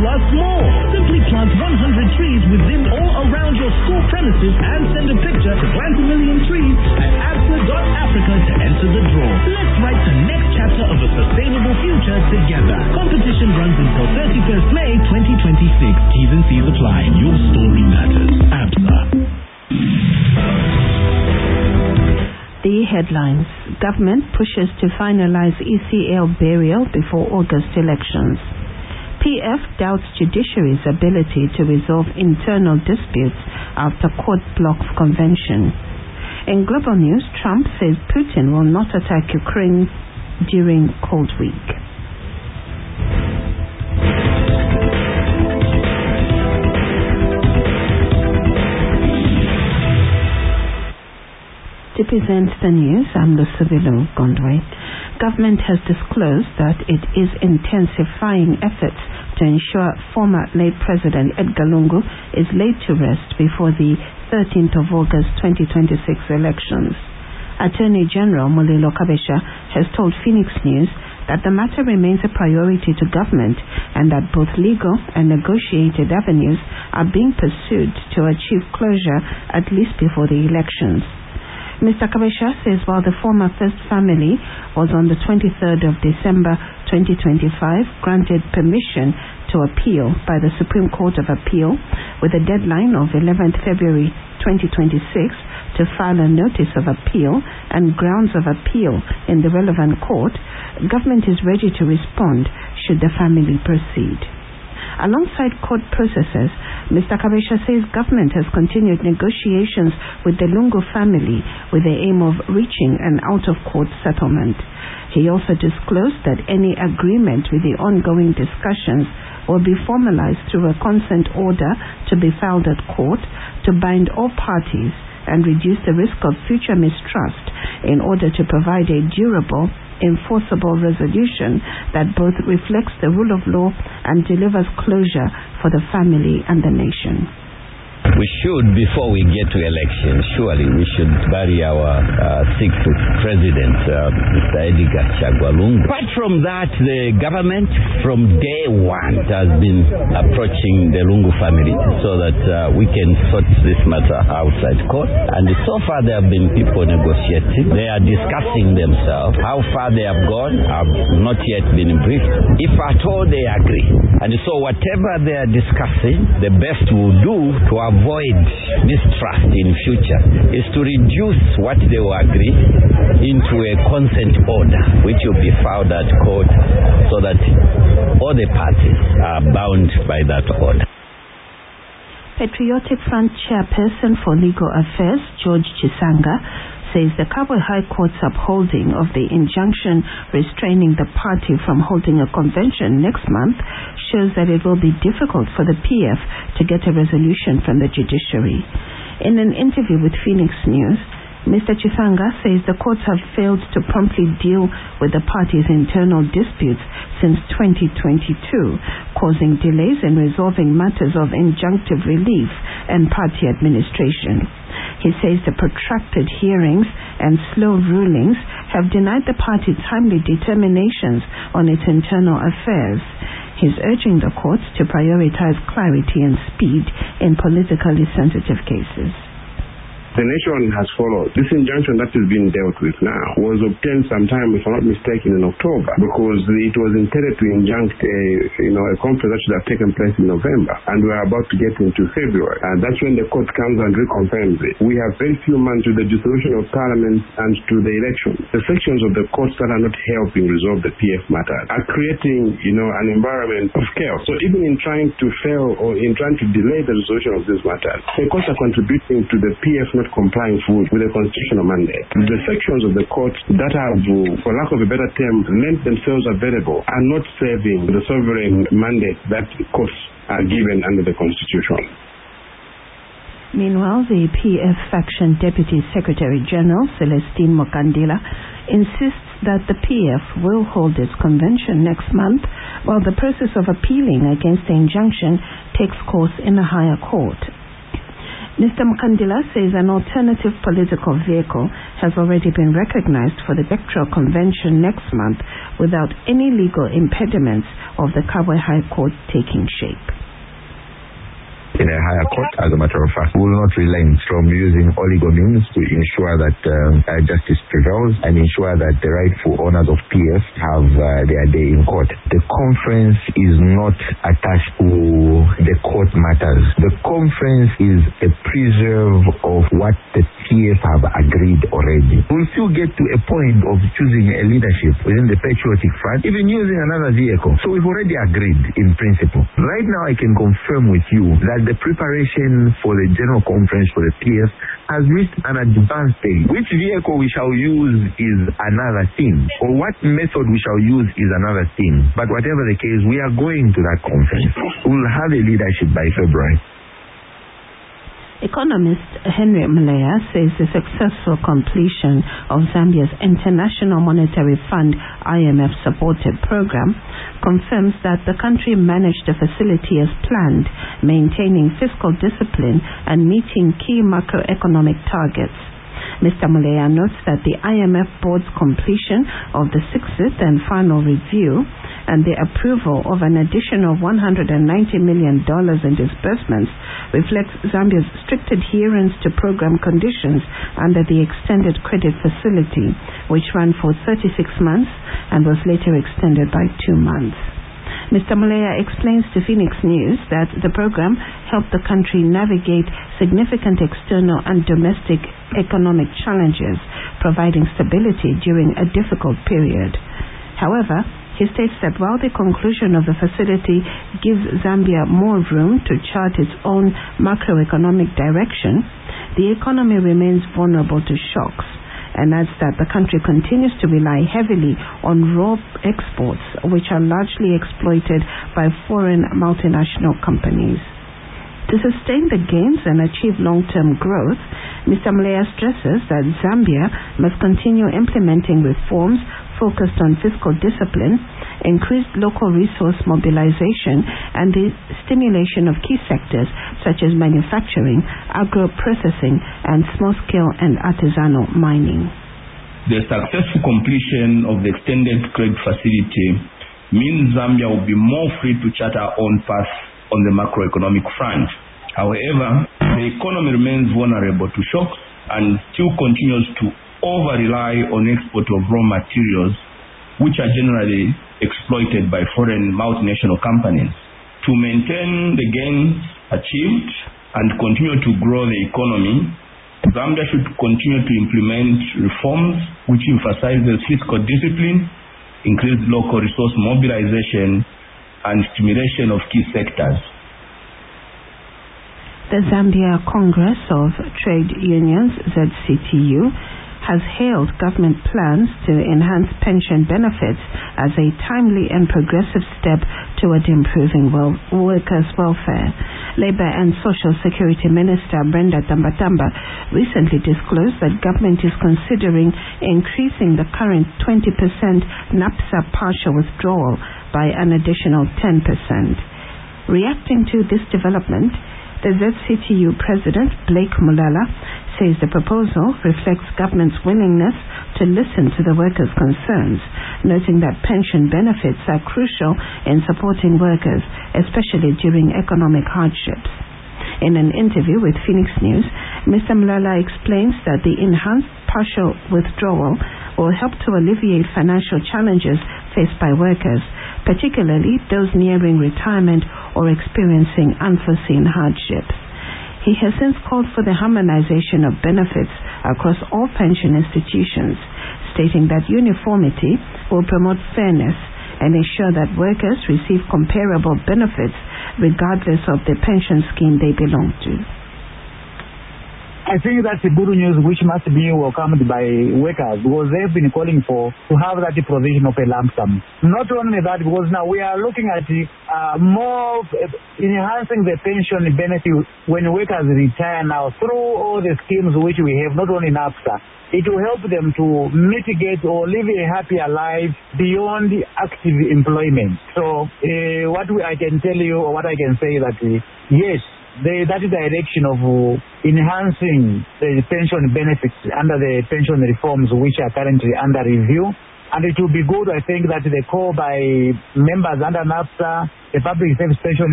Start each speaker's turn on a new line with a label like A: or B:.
A: us more. Simply plant 100 trees within or around your school premises and send a picture to Plant a Million Trees at absa.africa to enter the draw. Let's write the next chapter of a sustainable future together. Competition runs until 31st May 2026. T's and C's apply. Your story matters. ABSA.
B: The headlines. Government pushes to finalize ECL burial before August elections. PF doubts judiciary's ability to resolve internal disputes after court blocks convention. In global news, Trump says Putin will not attack Ukraine during Cold Week. To present the news, I'm Lucivilo Gondwe. Government has disclosed that it is intensifying efforts to ensure former late President Edgar Lungu is laid to rest before the 13th of August 2026 elections. Attorney General Mulilo Kabesha has told Phoenix News that the matter remains a priority to government and that both legal and negotiated avenues are being pursued to achieve closure at least before the elections. Mr. Kabesha says while the former First Family was on the 23rd of December 2025 granted permission to appeal by the Supreme Court of Appeal with a deadline of 11th February 2026 to file a notice of appeal and grounds of appeal in the relevant court, government is ready to respond should the family proceed. Alongside court processes, Mr. Kabesha says government has continued negotiations with the Lungu family with the aim of reaching an out-of-court settlement. He also disclosed that any agreement with the ongoing discussions will be formalized through a consent order to be filed at court to bind all parties and reduce the risk of future mistrust in order to provide a durable, enforceable resolution that both reflects the rule of law and delivers closure for the family and the nation.
C: We should, before we get to elections, surely we should bury our sixth president, Mr. Edgar Chagwa Lungu. Apart from that, the government from day one has been approaching the Lungu family so that we can sort this matter outside court. And so far there have been people negotiating. They are discussing themselves. How far they have gone have not yet been briefed. If at all they agree. And so whatever they are discussing, the best we'll do to avoid mistrust in future is to reduce what they will agree into a consent order which will be filed at court so that all the parties are bound by that order.
B: Patriotic Front Chairperson for Legal Affairs, George Chisanga, says the Kabwe High Court's upholding of the injunction restraining the party from holding a convention next month shows that it will be difficult for the PF to get a resolution from the judiciary. In an interview with Phoenix News, Mr. Chisanga says the courts have failed to promptly deal with the party's internal disputes since 2022, causing delays in resolving matters of injunctive relief and party administration. He says the protracted hearings and slow rulings have denied the party timely determinations on its internal affairs. He's urging the courts to prioritize clarity and speed in politically sensitive cases.
D: The nation has followed. This injunction that is being dealt with now was obtained sometime, if I'm not mistaken, in October, because it was intended to injunct a conference that should have taken place in November, and we are about to get into February. And that's when the court comes and reconfirms it. We have very few months to the dissolution of Parliament and to the election. The sections of the courts that are not helping resolve the PF matter are creating, an environment of chaos. So even in trying to fail or in trying to delay the resolution of this matter, the courts are contributing to the PF not complying fully with the constitutional mandate. The sections of the court that have, for lack of a better term, lent themselves available are not serving the sovereign mandate that courts are given under the constitution.
B: Meanwhile, the PF faction Deputy Secretary General Celestine Mokandila insists that the PF will hold its convention next month while the process of appealing against the injunction takes course in a higher court. Mr. Mkandila says an alternative political vehicle has already been recognized for the Electoral Convention next month without any legal impediments of the Kabwe High Court taking shape.
E: In a higher court, as a matter of fact, we will not relent from using all legal means to ensure that justice prevails and ensure that the rightful owners of PF have their day in court. The conference is not attached to the court matters. The conference is a preserve of what the PF have agreed already. We'll still get to a point of choosing a leadership within the Patriotic Front, even using another vehicle. So we've already agreed in principle. Right now I can confirm with you that the preparation for the General Conference for the PF has reached an advanced stage. Which vehicle we shall use is another thing, or what method we shall use is another thing. But whatever the case, we are going to that conference. We'll have a leadership by February.
B: Economist Henry Maleya says the successful completion of Zambia's International Monetary Fund IMF-supported program confirms that the country managed the facility as planned, maintaining fiscal discipline and meeting key macroeconomic targets. Mr. Maleya notes that the IMF board's completion of the sixth and final review and the approval of an additional $190 million in disbursements reflects Zambia's strict adherence to program conditions under the extended credit facility, which ran for 36 months and was later extended by 2 months. Mr. Maleya explains to Phoenix News that the program helped the country navigate significant external and domestic economic challenges, providing stability during a difficult period. However, he states that while the conclusion of the facility gives Zambia more room to chart its own macroeconomic direction, the economy remains vulnerable to shocks, and adds that the country continues to rely heavily on raw exports, which are largely exploited by foreign multinational companies. To sustain the gains and achieve long-term growth, Mr. Maleya stresses that Zambia must continue implementing reforms focused on fiscal discipline, increased local resource mobilization, and the stimulation of key sectors such as manufacturing, agro-processing, and small-scale and artisanal mining.
F: The successful completion of the extended credit facility means Zambia will be more free to chart our own path on the macroeconomic front. However, the economy remains vulnerable to shocks and still continues to over-rely on export of raw materials, which are generally exploited by foreign multinational companies. To maintain the gains achieved and continue to grow the economy, Zambia should continue to implement reforms which emphasize fiscal discipline, increased local resource mobilization, and stimulation of key sectors.
B: The Zambia Congress of Trade Unions, ZCTU, has hailed government plans to enhance pension benefits as a timely and progressive step toward improving workers' welfare. Labour and Social Security Minister Brenda Tambatamba recently disclosed that government is considering increasing the current 20% NAPSA partial withdrawal by an additional 10%. Reacting to this development, the ZCTU President, Blake Mulala, says the proposal reflects government's willingness to listen to the workers' concerns, noting that pension benefits are crucial in supporting workers, especially during economic hardships. In an interview with Phoenix News, Mr. Mulala explains that the enhanced partial withdrawal will help to alleviate financial challenges faced by workers, particularly those nearing retirement or experiencing unforeseen hardships. He has since called for the harmonization of benefits across all pension institutions, stating that uniformity will promote fairness and ensure that workers receive comparable benefits regardless of the pension scheme they belong to.
G: I think that's a good news which must be welcomed by workers, because they've been calling to have that provision of a lump sum. Not only that, because now we are looking at more enhancing the pension benefit when workers retire now through all the schemes which we have, not only NAPSA. It will help them to mitigate or live a happier life beyond active employment. So I can tell you, or what I can say, that yes, that direction of enhancing the pension benefits under the pension reforms which are currently under review. And it will be good, I think, that the call by members under NAFTA, the Public Service Pension